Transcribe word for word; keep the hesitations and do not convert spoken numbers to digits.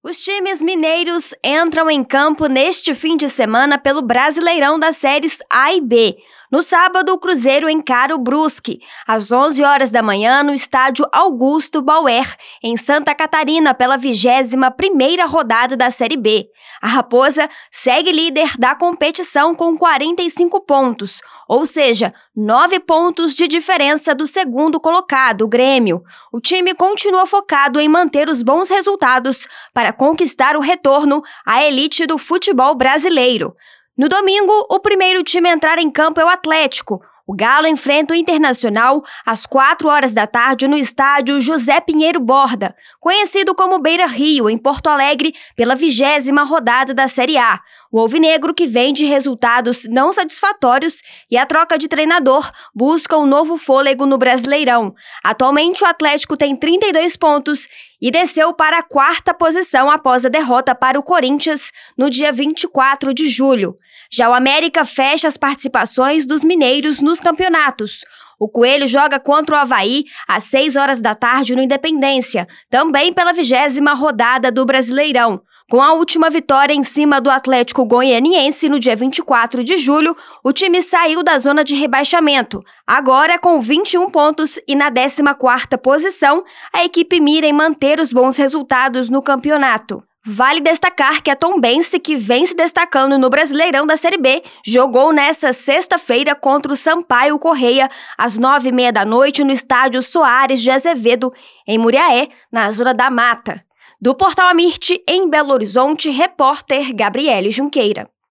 Os times mineiros entram em campo neste fim de semana pelo Brasileirão das séries A e B. No sábado, o Cruzeiro encara o Brusque, às onze horas da manhã, no estádio Augusto Bauer, em Santa Catarina, pela vigésima primeira rodada da Série B. A Raposa segue líder da competição com quarenta e cinco pontos, ou seja, nove pontos de diferença do segundo colocado, o Grêmio. O time continua focado em manter os bons resultados para conquistar o retorno à elite do futebol brasileiro. No domingo, o primeiro time a entrar em campo é o Atlético. O Galo enfrenta o Internacional às quatro horas da tarde no estádio José Pinheiro Borda, conhecido como Beira-Rio, em Porto Alegre, pela vigésima rodada da Série A. O alvinegro, que vem de resultados não satisfatórios e a troca de treinador, busca um novo fôlego no Brasileirão. Atualmente, o Atlético tem trinta e dois pontos e desceu para a quarta posição após a derrota para o Corinthians no dia vinte e quatro de julho. Já o América fecha as participações dos mineiros nos campeonatos. O Coelho joga contra o Avaí às seis horas da tarde no Independência, também pela vigésima rodada do Brasileirão. Com a última vitória em cima do Atlético Goianiense no dia vinte e quatro de julho, o time saiu da zona de rebaixamento. Agora, com vinte e um pontos e na décima quarta posição, a equipe mira em manter os bons resultados no campeonato. Vale destacar que a Tombense, que vem se destacando no Brasileirão da Série B, jogou nesta sexta-feira contra o Sampaio Corrêa, às nove e meia da noite, no estádio Soares de Azevedo, em Muriaé, na Zona da Mata. Do Portal Amirte, em Belo Horizonte, repórter Gabriele Junqueira.